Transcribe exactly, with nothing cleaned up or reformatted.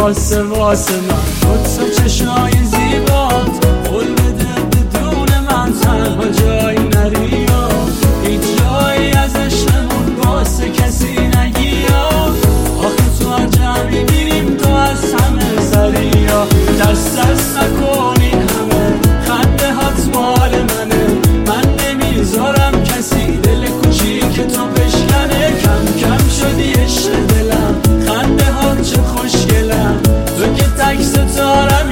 واسه واسه من خودت چشای زیبات قول بده بدون من تنها جایی نری یا هیچ جایی از عشقمون واسه کسی نگی یا آخه تو عجب میبینیم تو از همه سری یا دست دست نکنی همه خنده هات مال منه من نمیذارم کسی دل کوچیک تو بشکنه کم کم شدی عشق دلم خنده هات چه خوشگلم تو که تک ستاره